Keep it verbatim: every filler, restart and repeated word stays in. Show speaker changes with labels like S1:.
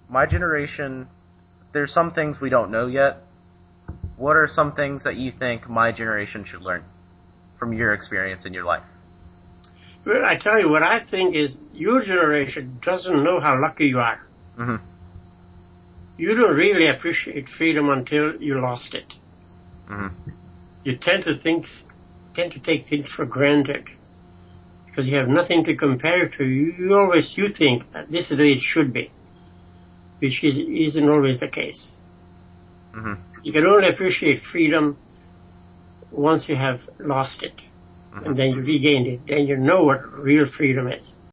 S1: my generation, there's some things we don't know yet. What are some things that you think my generation should learn from your experience in your life?
S2: Well, I tell you, what I think is your generation doesn't know how lucky you are.
S1: Mm-hmm.
S2: You don't really appreciate freedom until you lost it.
S1: Mm-hmm.
S2: You tend to think, tend to take things for granted because you have nothing to compare to. You, you always you think that this is the way it should be, which is, isn't always the case.
S1: Mm-hmm.
S2: You can only appreciate freedom once you have lost it,
S1: mm-hmm.
S2: and then you regained it. Then you know what real freedom is.